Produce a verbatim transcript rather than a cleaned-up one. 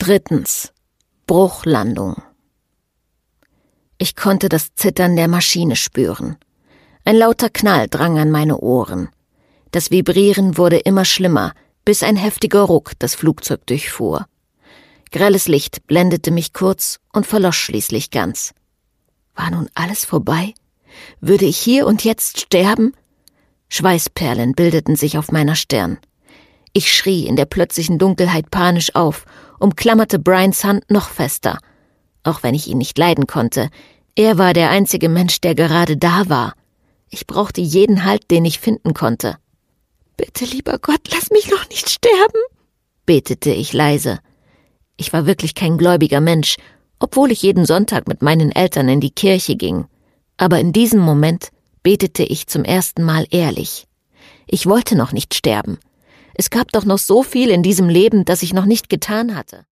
Drittens. Bruchlandung. Ich konnte das Zittern der Maschine spüren. Ein lauter Knall drang an meine Ohren. Das Vibrieren wurde immer schlimmer, bis ein heftiger Ruck das Flugzeug durchfuhr. Grelles Licht blendete mich kurz und verlosch schließlich ganz. War nun alles vorbei? Würde ich hier und jetzt sterben? Schweißperlen bildeten sich auf meiner Stirn. Ich schrie in der plötzlichen Dunkelheit panisch auf, umklammerte Brians Hand noch fester. Auch wenn ich ihn nicht leiden konnte, er war der einzige Mensch, der gerade da war. Ich brauchte jeden Halt, den ich finden konnte. »Bitte, lieber Gott, lass mich noch nicht sterben«, betete ich leise. Ich war wirklich kein gläubiger Mensch, obwohl ich jeden Sonntag mit meinen Eltern in die Kirche ging. Aber in diesem Moment betete ich zum ersten Mal ehrlich. Ich wollte noch nicht sterben. Es gab doch noch so viel in diesem Leben, das ich noch nicht getan hatte.